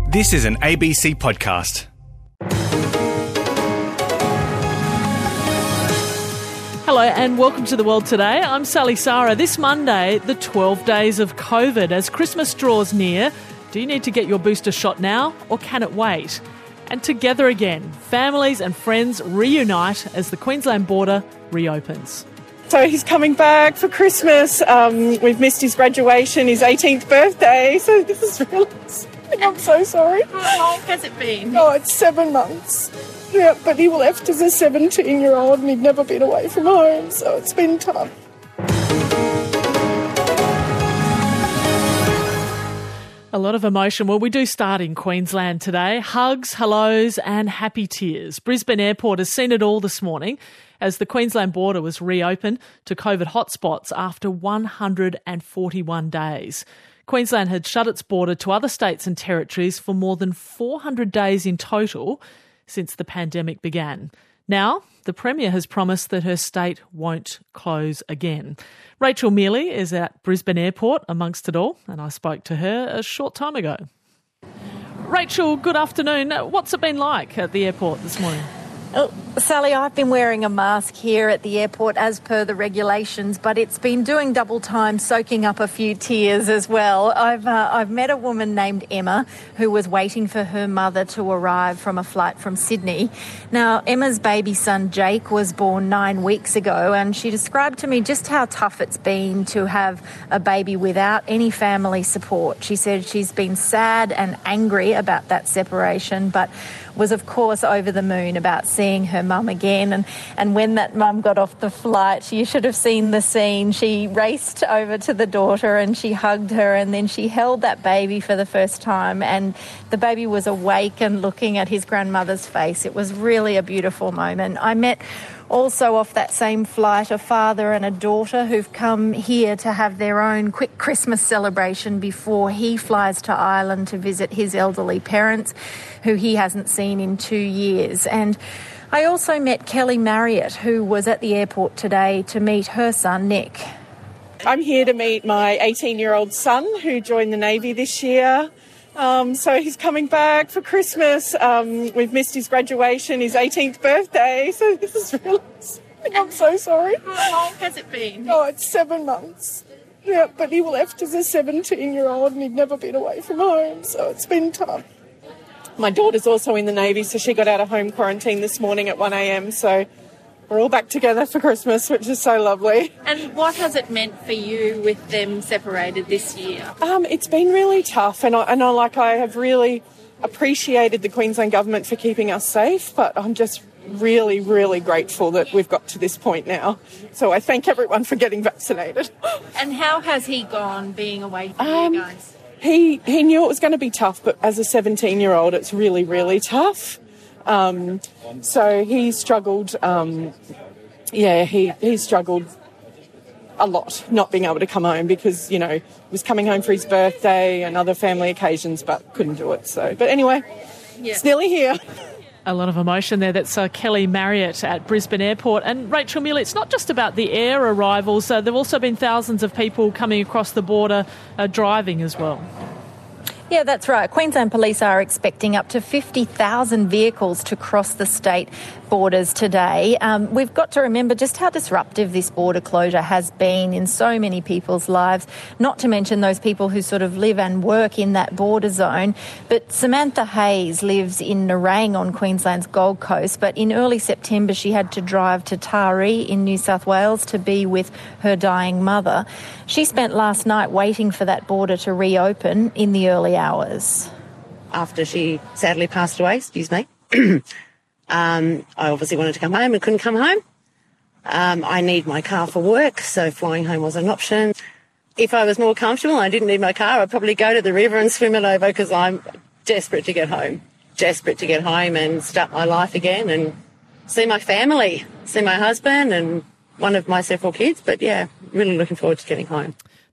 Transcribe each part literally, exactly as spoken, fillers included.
This is an A B C podcast. Hello and welcome to The World Today. I'm Sally Sara. This Monday, the twelve days of COVID. As Christmas draws near, do you need to get your booster shot now or can it wait? And together again, families and friends reunite as the Queensland border reopens. So he's coming back for Christmas. Um, we've missed his graduation, his eighteenth birthday. So this is really... I'm so sorry. How long has it been? Oh, it's seven months. Yeah, but he left as a seventeen-year-old and he'd never been away from home, so it's been tough. A lot of emotion. Well, we do start in Queensland today. Hugs, hellos and happy tears. Brisbane Airport has seen it all this morning as the Queensland border was reopened to COVID hotspots after one hundred forty-one days. Queensland had shut its border to other states and territories for more than four hundred days in total since the pandemic began. Now, the Premier has promised that her state won't close again. Rachel Mealy is at Brisbane Airport amongst it all, and I spoke to her a short time ago. Rachel, good afternoon. What's it been like at the airport this morning? Oh, Sally, I've been wearing a mask here at the airport as per the regulations, but it's been doing double time, soaking up a few tears as well. I've uh, I've met a woman named Emma who was waiting for her mother to arrive from a flight from Sydney. Now, Emma's baby son Jake was born nine weeks ago, and she described to me just how tough it's been to have a baby without any family support. She said she's been sad and angry about that separation, but was of course over the moon about seeing her mum again. And, and when that mum got off the flight, you should have seen the scene. She raced over to the daughter and she hugged her, and then she held that baby for the first time, and the baby was awake and looking at his grandmother's face. It was really a beautiful moment. I met also off that same flight a father and a daughter who've come here to have their own quick Christmas celebration before he flies to Ireland to visit his elderly parents, who he hasn't seen in two years. And I also met Kelly Marriott, who was at the airport today to meet her son Nick. I'm here to meet my eighteen-year-old son who joined the Navy this year. Um, so he's coming back for Christmas. Um, we've missed his graduation, his eighteenth birthday. So this is really... I'm so sorry. How long has it been? Oh, it's seven months. Yeah, but he left as a seventeen-year-old and he'd never been away from home, so it's been tough. My daughter's also in the Navy, so she got out of home quarantine this morning at one a.m, so we're all back together for Christmas, which is so lovely. And what has it meant for you with them separated this year? Um, it's been really tough, and I, and I like I have really appreciated the Queensland government for keeping us safe, but I'm just really, really grateful that we've got to this point now. So I thank everyone for getting vaccinated. And how has he gone being away from um, you guys? He he knew it was going to be tough, but as a seventeen-year-old, it's really, really tough. Um, so he struggled, um, yeah, he, he struggled a lot not being able to come home because, you know, he was coming home for his birthday and other family occasions, but couldn't do it. So, but anyway, yeah. It's nearly here. A lot of emotion there. That's uh, Kelly Marriott at Brisbane Airport. And Rachel Mealy, it's not just about the air arrivals. Uh, there have also been thousands of people coming across the border uh, driving as well. Yeah, that's right. Queensland Police are expecting up to fifty thousand vehicles to cross the state borders today. Um, we've got to remember just how disruptive this border closure has been in so many people's lives, not to mention those people who sort of live and work in that border zone. But Samantha Hayes lives in Nerang on Queensland's Gold Coast, but in early September she had to drive to Taree in New South Wales to be with her dying mother. She spent last night waiting for that border to reopen in the early hours. After she sadly passed away, excuse me, um, I obviously wanted to come home and couldn't come home. Um, I need my car for work, so flying home was an option. If I was more comfortable and I didn't need my car, I'd probably go to the river and swim it over because I'm desperate to get home, desperate to get home and start my life again and see my family, see my husband and one of my several kids. But, yeah, really looking forward to getting home.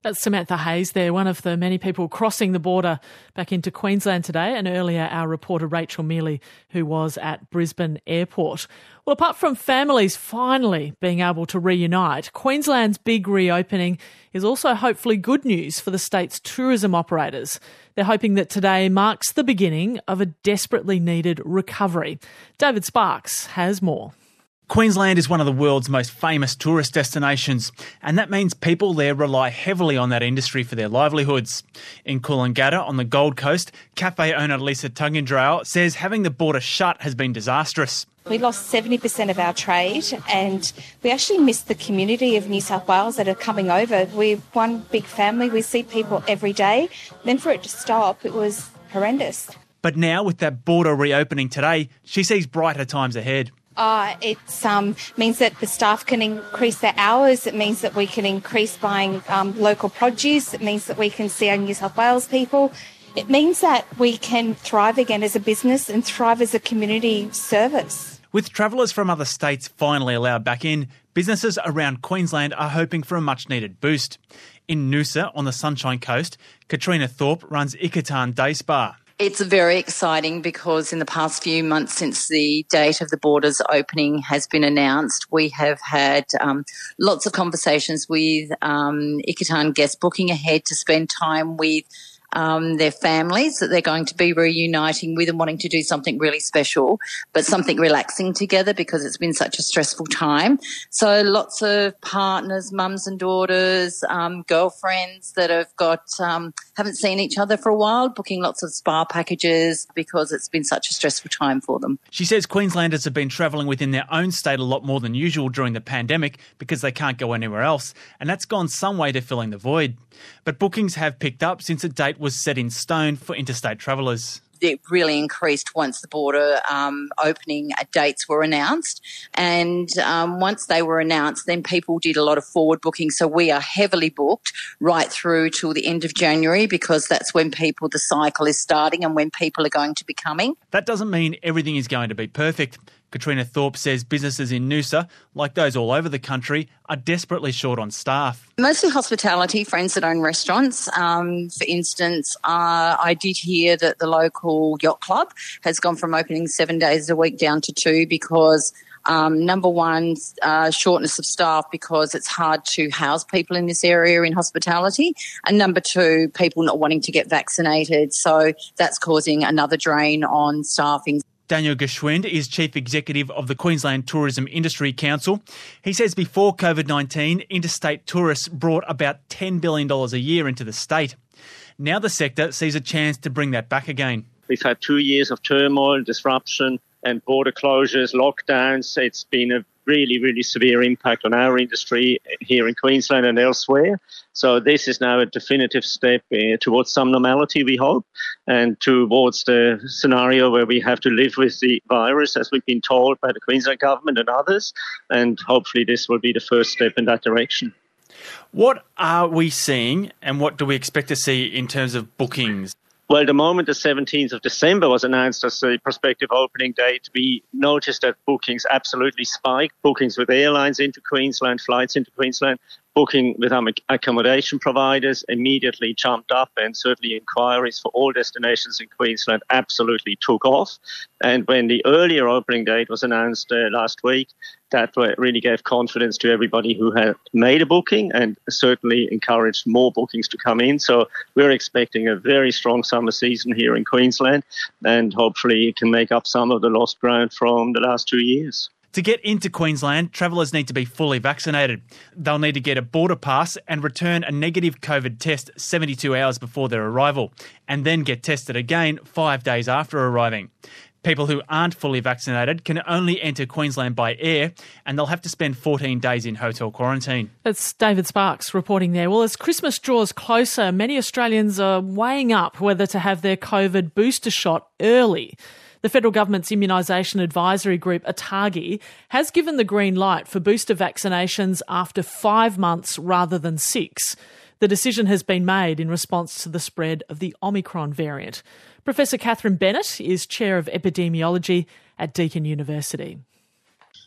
That's Samantha Hayes there, one of the many people crossing the border back into Queensland today, and earlier our reporter Rachel Mealy, who was at Brisbane Airport. Well, apart from families finally being able to reunite, Queensland's big reopening is also hopefully good news for the state's tourism operators. They're hoping that today marks the beginning of a desperately needed recovery. David Sparks has more. Queensland is one of the world's most famous tourist destinations, and that means people there rely heavily on that industry for their livelihoods. In Coolangatta on the Gold Coast, cafe owner Lisa Tungindrao says having the border shut has been disastrous. We lost seventy percent of our trade, and we actually missed the community of New South Wales that are coming over. We're one big family, we see people every day. Then for it to stop, it was horrendous. But now with that border reopening today, she sees brighter times ahead. Uh, it um, means that the staff can increase their hours. It means that we can increase buying um, local produce. It means that we can see our New South Wales people. It means that we can thrive again as a business and thrive as a community service. With travellers from other states finally allowed back in, businesses around Queensland are hoping for a much-needed boost. In Noosa on the Sunshine Coast, Katrina Thorpe runs Icatan Day Spa. It's very exciting because in the past few months since the date of the borders opening has been announced, we have had um, lots of conversations with um, Icatan guests booking ahead to spend time with Um, their families that they're going to be reuniting with and wanting to do something really special, but something relaxing together because it's been such a stressful time. So lots of partners, mums and daughters, um, girlfriends that have got um, haven't seen each other for a while, booking lots of spa packages because it's been such a stressful time for them. She says Queenslanders have been travelling within their own state a lot more than usual during the pandemic because they can't go anywhere else, and that's gone some way to filling the void. But bookings have picked up since a date was set in stone for interstate travellers. It really increased once the border um, opening dates were announced. And um, once they were announced, then people did a lot of forward booking. So we are heavily booked right through till the end of January because that's when people, the cycle is starting and when people are going to be coming. That doesn't mean everything is going to be perfect. Katrina Thorpe says businesses in Noosa, like those all over the country, are desperately short on staff. Mostly hospitality, friends that own restaurants. Um, for instance, uh, I did hear that the local yacht club has gone from opening seven days a week down to two because, um, number one, uh, shortness of staff because it's hard to house people in this area in hospitality. And number two, people not wanting to get vaccinated. So that's causing another drain on staffing. Daniel Geschwind is Chief Executive of the Queensland Tourism Industry Council. He says before COVID nineteen, interstate tourists brought about ten billion dollars a year into the state. Now the sector sees a chance to bring that back again. We've had two years of turmoil, disruption and border closures, lockdowns. It's been a really, really severe impact on our industry here in Queensland and elsewhere. So this is now a definitive step uh, towards some normality, we hope, and towards the scenario where we have to live with the virus, as we've been told by the Queensland government and others. And hopefully this will be the first step in that direction. What are we seeing and what do we expect to see in terms of bookings? Well, the moment the seventeenth of December was announced as the prospective opening date, we noticed that bookings absolutely spiked. Bookings with airlines into Queensland, flights into Queensland, booking with accommodation providers immediately jumped up, and certainly inquiries for all destinations in Queensland absolutely took off. And when the earlier opening date was announced uh, last week, that really gave confidence to everybody who had made a booking and certainly encouraged more bookings to come in. So we're expecting a very strong summer season here in Queensland, and hopefully it can make up some of the lost ground from the last two years. To get into Queensland, travellers need to be fully vaccinated. They'll need to get a border pass and return a negative COVID test seventy-two hours before their arrival, and then get tested again five days after arriving. People who aren't fully vaccinated can only enter Queensland by air, and they'll have to spend fourteen days in hotel quarantine. That's David Sparks reporting there. Well, as Christmas draws closer, many Australians are weighing up whether to have their COVID booster shot early. The federal government's immunisation advisory group, ATAGI, has given the green light for booster vaccinations after five months rather than six. The decision has been made in response to the spread of the Omicron variant. Professor Catherine Bennett is Chair of Epidemiology at Deakin University.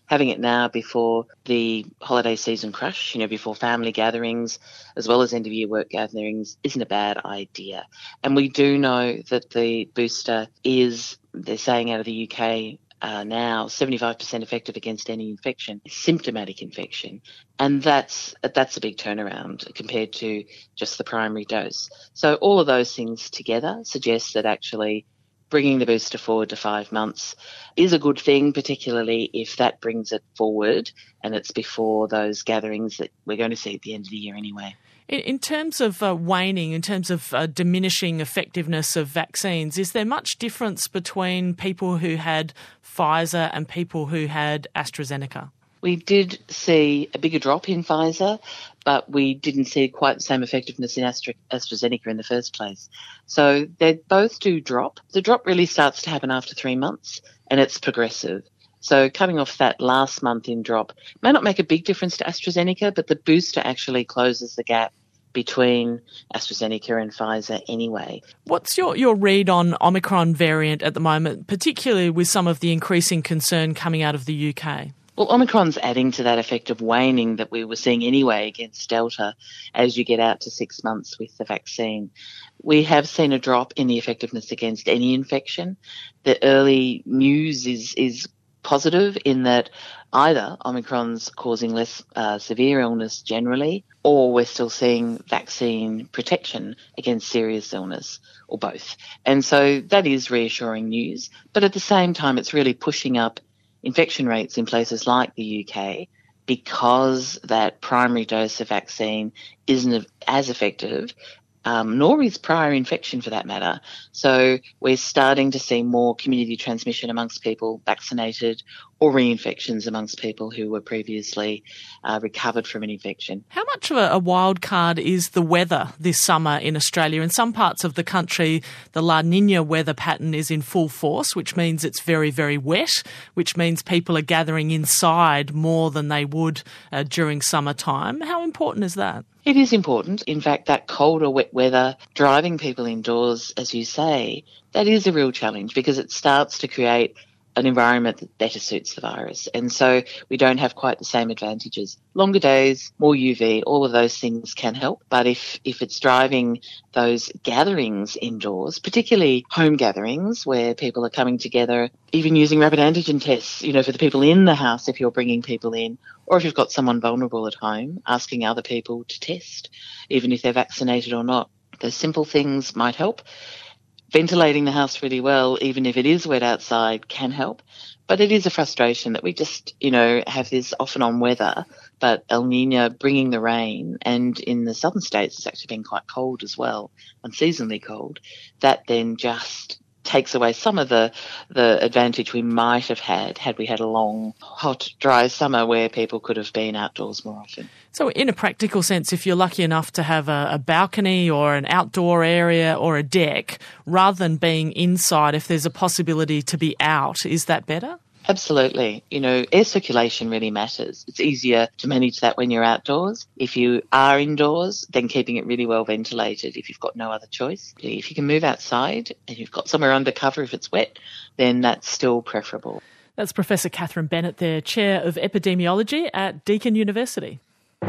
having it now before the holiday season crush, you know, before family gatherings, as well as end of year work gatherings, isn't a bad idea. And we do know that the booster is, they're saying out of the U K, Uh, now seventy-five percent effective against any infection, symptomatic infection. And that's that's a big turnaround compared to just the primary dose. So all of those things together suggest that actually bringing the booster forward to five months is a good thing, particularly if that brings it forward and it's before those gatherings that we're going to see at the end of the year anyway. In terms of uh, waning, in terms of uh, diminishing effectiveness of vaccines, is there much difference between people who had Pfizer and people who had AstraZeneca? We did see a bigger drop in Pfizer, but we didn't see quite the same effectiveness in Astra- AstraZeneca in the first place. So they both do drop. The drop really starts to happen after three months and it's progressive. So coming off that last month in drop may not make a big difference to AstraZeneca, but the booster actually closes the gap between AstraZeneca and Pfizer anyway. What's your, your read on Omicron variant at the moment, particularly with some of the increasing concern coming out of the U K? Well, Omicron's adding to that effect of waning that we were seeing anyway against Delta as you get out to six months with the vaccine. We have seen a drop in the effectiveness against any infection. The early news is is positive in that either Omicron's causing less uh, severe illness generally, or we're still seeing vaccine protection against serious illness, or both. And so that is reassuring news. But at the same time, it's really pushing up infection rates in places like the U K because that primary dose of vaccine isn't as effective, um, nor is prior infection for that matter. So we're starting to see more community transmission amongst people vaccinated or reinfections amongst people who were previously uh, recovered from an infection. How much of a, a wild card is the weather this summer in Australia? In some parts of the country, the La Nina weather pattern is in full force, which means it's very, very wet, which means people are gathering inside more than they would uh, during summertime. How important is that? It is important. In fact, that colder, wet weather, driving people indoors, as you say, that is a real challenge because it starts to create an environment that better suits the virus. And so we don't have quite the same advantages. Longer days, more U V, all of those things can help. But if, if it's driving those gatherings indoors, particularly home gatherings where people are coming together, even using rapid antigen tests, you know, for the people in the house if you're bringing people in, or if you've got someone vulnerable at home, asking other people to test, even if they're vaccinated or not. Those simple things might help. Ventilating the house really well, even if it is wet outside, can help. But it is a frustration that we just, you know, have this off and on weather, but El Nino bringing the rain, and in the southern states it's actually been quite cold as well, unseasonably cold. That then just takes away some of the the advantage we might have had had we had a long, hot, dry summer where people could have been outdoors more often. So in a practical sense, if you're lucky enough to have a, a balcony or an outdoor area or a deck, rather than being inside, if there's a possibility to be out, is that better? Absolutely. You know, air circulation really matters. It's easier to manage that when you're outdoors. If you are indoors, then keeping it really well ventilated if you've got no other choice. If you can move outside and you've got somewhere under cover if it's wet, then that's still preferable. That's Professor Catherine Bennett there, Chair of Epidemiology at Deakin University.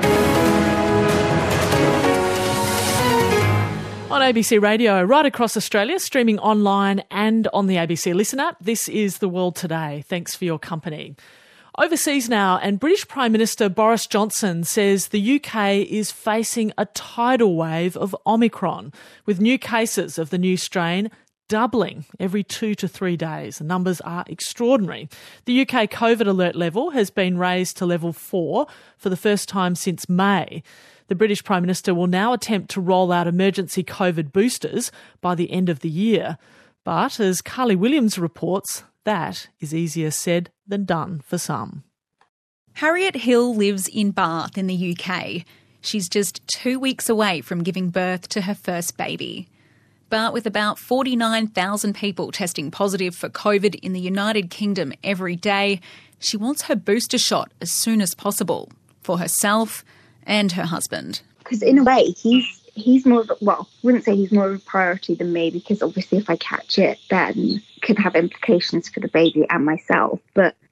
On A B C Radio, right across Australia, streaming online and on the A B C Listen app, this is The World Today. Thanks for your company. Overseas now, and British Prime Minister Boris Johnson says the U K is facing a tidal wave of Omicron, with new cases of the new strain doubling every two to three days. The numbers are extraordinary. The U K COVID alert level has been raised to level four for the first time since May. The British Prime Minister will now attempt to roll out emergency COVID boosters by the end of the year. But as Carly Williams reports, that is easier said than done for some. Harriet Hill lives in Bath in the U K. She's just two weeks away from giving birth to her first baby. But with about forty-nine thousand people testing positive for COVID in the United Kingdom every day, she wants her booster shot as soon as possible for herself and her husband. Because in a way, he's he's more of a, well, I wouldn't say he's more of a priority than me, because obviously if I catch it, then it could have implications for the baby and myself. But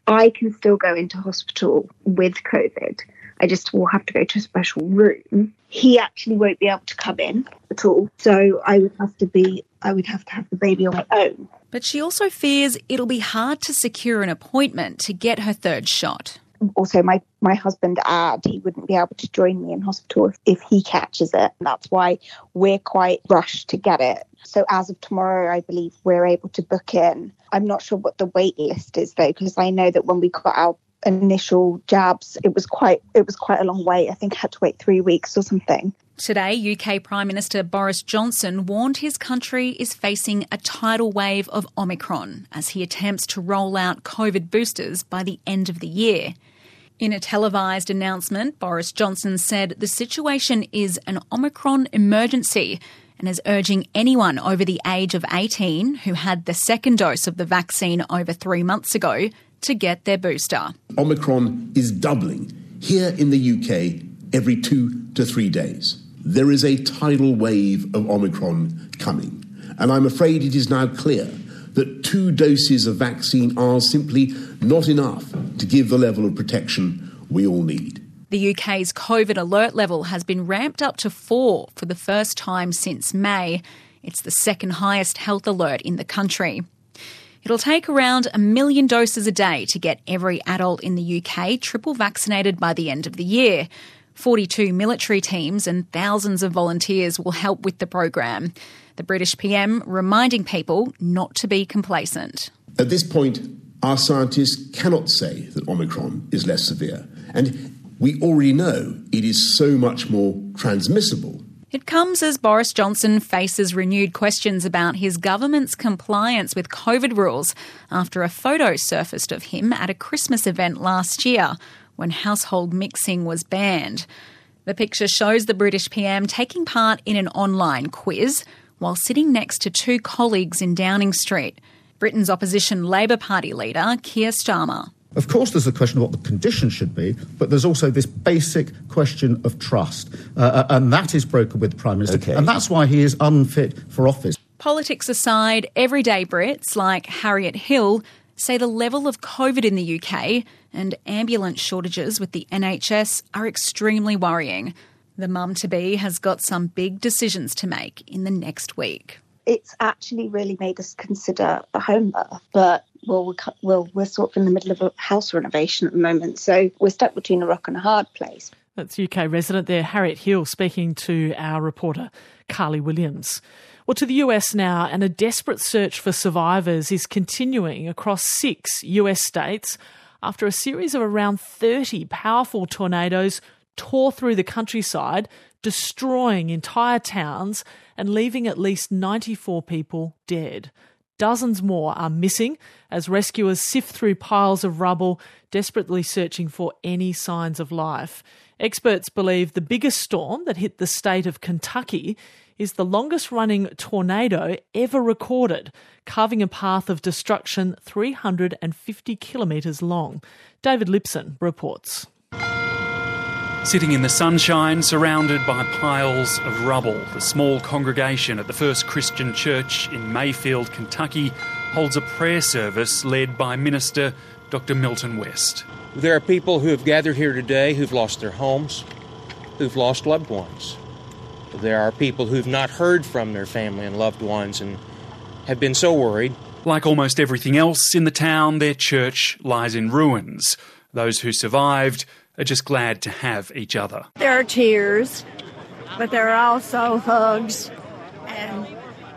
I can still go into hospital with COVID. I just will have to go to a special room. He actually won't be able to come in at all. So I would have to be, I would have to have the baby on my own. But she also fears it'll be hard to secure an appointment to get her third shot. Also, my, my husband, Ad, he wouldn't be able to join me in hospital if, if he catches it. That's why we're quite rushed to get it. So as of tomorrow, I believe we're able to book in. I'm not sure what the wait list is, though, because I know that when we got our initial jabs, it was quite it was quite a long wait. I think I had to wait three weeks or something. Today, U K Prime Minister Boris Johnson warned his country is facing a tidal wave of Omicron as he attempts to roll out COVID boosters by the end of the year. In a televised announcement, Boris Johnson said the situation is an Omicron emergency and is urging anyone over the age of eighteen who had the second dose of the vaccine over three months ago to get their booster. Omicron is doubling here in the U K every two to three days. There is a tidal wave of Omicron coming, and I'm afraid it is now clear that two doses of vaccine are simply not enough to give the level of protection we all need. The U K's COVID alert level has been ramped up to four for the first time since May. It's the second highest health alert in the country. It'll take around a million doses a day to get every adult in the U K triple vaccinated by the end of the year. forty-two military teams and thousands of volunteers will help with the program. The British P M reminding people not to be complacent. At this point, our scientists cannot say that Omicron is less severe, and we already know it is so much more transmissible. It comes as Boris Johnson faces renewed questions about his government's compliance with COVID rules after a photo surfaced of him at a Christmas event last year when household mixing was banned. The picture shows the British P M taking part in an online quiz while sitting next to two colleagues in Downing Street. Britain's opposition Labour Party leader, Keir Starmer. Of course, there's a question of what the conditions should be, but there's also this basic question of trust, uh, and that is broken with the Prime Minister, okay. And that's why he is unfit for office. Politics aside, everyday Brits like Harriet Hill say the level of COVID in the U K and ambulance shortages with the N H S are extremely worrying. The mum-to-be has got some big decisions to make in the next week. It's actually really made us consider a home birth, but well, we're, well, we're sort of in the middle of a house renovation at the moment, so we're stuck between a rock and a hard place. That's U K resident there, Harriet Hill, speaking to our reporter, Carly Williams. Well, to the U S now, and a desperate search for survivors is continuing across six U S states after a series of around thirty powerful tornadoes tore through the countryside, destroying entire towns and leaving at least ninety-four people dead. Dozens more are missing as rescuers sift through piles of rubble, desperately searching for any signs of life. Experts believe the biggest storm that hit the state of Kentucky is the longest-running tornado ever recorded, carving a path of destruction three hundred fifty kilometres long. David Lipson reports. Sitting in the sunshine, surrounded by piles of rubble, the small congregation at the First Christian Church in Mayfield, Kentucky, holds a prayer service led by Minister Doctor Milton West. There are people who have gathered here today who've lost their homes, who've lost loved ones. There are people who've not heard from their family and loved ones and have been so worried. Like almost everything else in the town, their church lies in ruins. Those who survived are just glad to have each other. There are tears, but there are also hugs and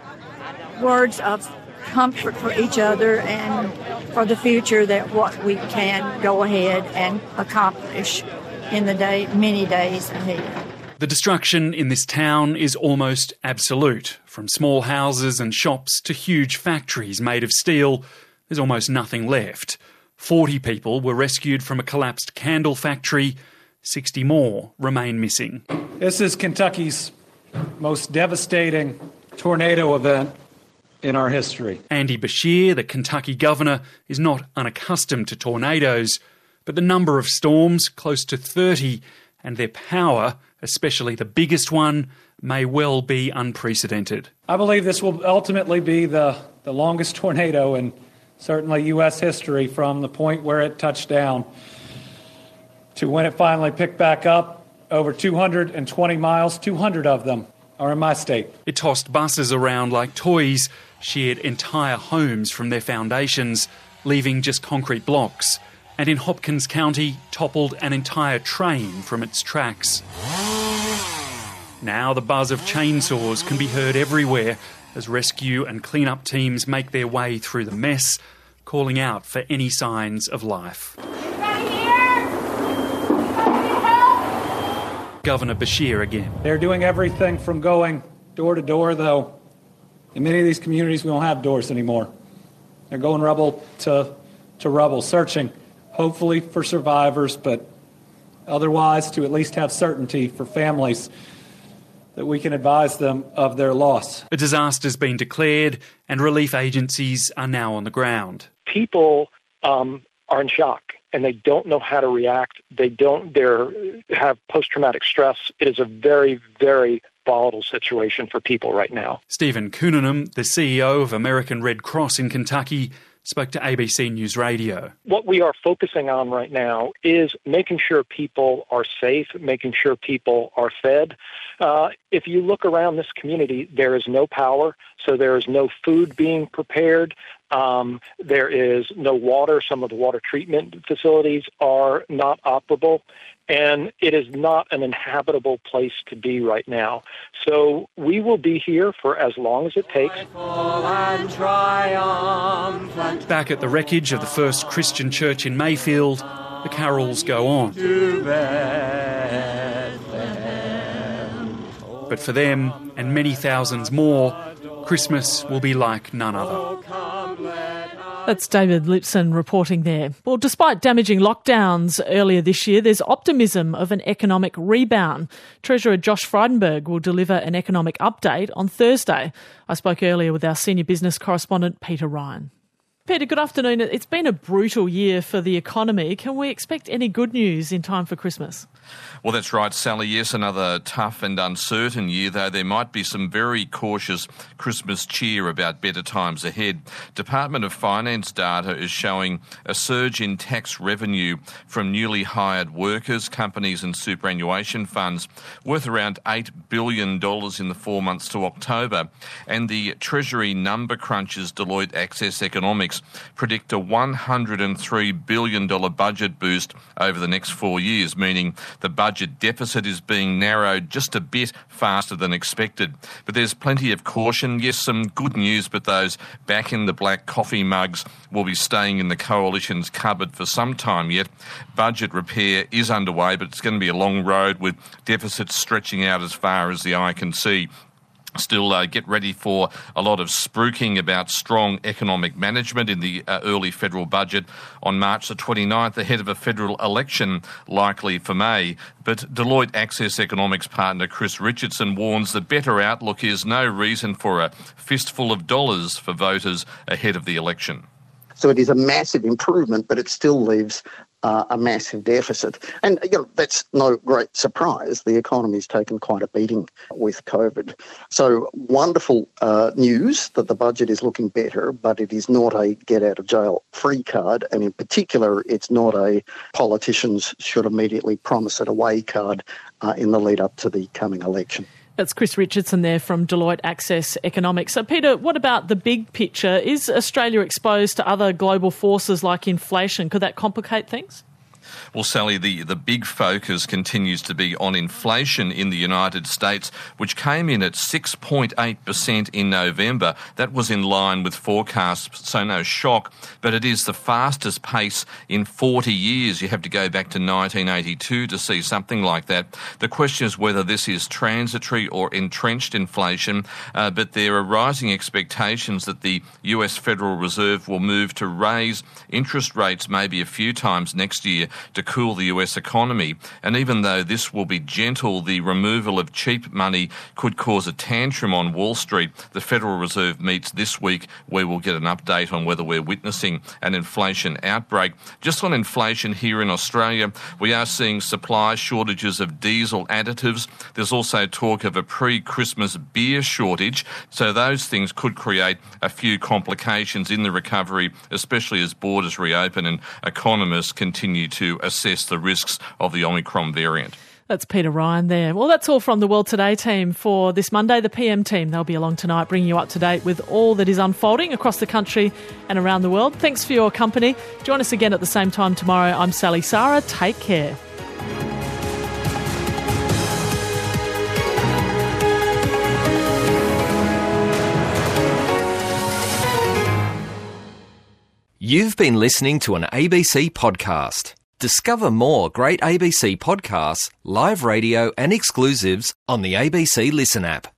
words of comfort for each other and for the future, that what we can go ahead and accomplish in the day, many days ahead. The destruction in this town is almost absolute. From small houses and shops to huge factories made of steel, there's almost nothing left. forty people were rescued from a collapsed candle factory. sixty more remain missing. This is Kentucky's most devastating tornado event in our history. Andy Beshear, the Kentucky governor, is not unaccustomed to tornadoes, but the number of storms, close to thirty, and their power, especially the biggest one, may well be unprecedented. I believe this will ultimately be the, the longest tornado in certainly U S history, from the point where it touched down to when it finally picked back up. Over two hundred twenty miles, two hundred of them are in my state. It tossed buses around like toys, sheared entire homes from their foundations, leaving just concrete blocks, and in Hopkins County toppled an entire train from its tracks. Now the buzz of chainsaws can be heard everywhere as rescue and clean-up teams make their way through the mess, calling out for any signs of life. Governor Beshear again. They're doing everything from going door to door, though in many of these communities we don't have doors anymore. They're going rubble to, to rubble, searching hopefully for survivors, but otherwise to at least have certainty for families that we can advise them of their loss. A disaster's been declared and relief agencies are now on the ground. People um, are in shock and they don't know how to react. They don't they're have post-traumatic stress. It is a very, very volatile situation for people right now. Stephen Cooningham, the C E O of American Red Cross in Kentucky, spoke to A B C News Radio. What we are focusing on right now is making sure people are safe, making sure people are fed. Uh, if you look around this community, there is no power, so there is no food being prepared. Um, there is no water. Some of the water treatment facilities are not operable, and it is not an inhabitable place to be right now. So we will be here for as long as it takes. Back at the wreckage of the first Christian church in Mayfield, the carols go on. But for them, and many thousands more, Christmas will be like none other. That's David Lipson reporting there. Well, despite damaging lockdowns earlier this year, there's optimism of an economic rebound. Treasurer Josh Frydenberg will deliver an economic update on Thursday. I spoke earlier with our senior business correspondent, Peter Ryan. Peter, good afternoon. It's been a brutal year for the economy. Can we expect any good news in time for Christmas? Well, that's right, Sally. Yes, another tough and uncertain year, though there might be some very cautious Christmas cheer about better times ahead. Department of Finance data is showing a surge in tax revenue from newly hired workers, companies and superannuation funds worth around eight billion dollars in the four months to October. And the Treasury number crunchers Deloitte Access Economics predict a one hundred three billion dollars budget boost over the next four years, meaning the budget deficit is being narrowed just a bit faster than expected. But there's plenty of caution. Yes, some good news, but those back in the black coffee mugs will be staying in the coalition's cupboard for some time yet. Budget repair is underway, but it's going to be a long road with deficits stretching out as far as the eye can see. Still, uh, get ready for a lot of spruiking about strong economic management in the uh, early federal budget on March the twenty-ninth, ahead of a federal election likely for May. But Deloitte Access Economics partner Chris Richardson warns the better outlook is no reason for a fistful of dollars for voters ahead of the election. So it is a massive improvement, but it still leaves uh, a massive deficit. And you know, that's no great surprise. The economy's taken quite a beating with COVID. So wonderful uh, news that the budget is looking better, but it is not a get-out-of-jail-free card. And in particular, it's not a politicians should immediately promise it away card uh, in the lead-up to the coming election. That's Chris Richardson there from Deloitte Access Economics. So, Peter, what about the big picture? Is Australia exposed to other global forces like inflation? Could that complicate things? Well, Sally, the, the big focus continues to be on inflation in the United States, which came in at six point eight percent in November. That was in line with forecasts, so no shock, but it is the fastest pace in forty years. You have to go back to nineteen eighty-two to see something like that. The question is whether this is transitory or entrenched inflation, uh, but there are rising expectations that the U S Federal Reserve will move to raise interest rates maybe a few times next year to cool the U S economy. And even though this will be gentle, the removal of cheap money could cause a tantrum on Wall Street. The Federal Reserve meets this week. We will get an update on whether we're witnessing an inflation outbreak. Just on inflation here in Australia, we are seeing supply shortages of diesel additives. There's also talk of a pre-Christmas beer shortage. So those things could create a few complications in the recovery, especially as borders reopen and economists continue to assess the risks of the Omicron variant. That's Peter Ryan there. Well, that's all from the World Today team for this Monday. The P M team, they'll be along tonight bringing you up to date with all that is unfolding across the country and around the world. Thanks for your company. Join us again at the same time tomorrow. I'm Sally Sara. Take care. You've been listening to an A B C podcast. Discover more great A B C podcasts, live radio and exclusives on the A B C Listen app.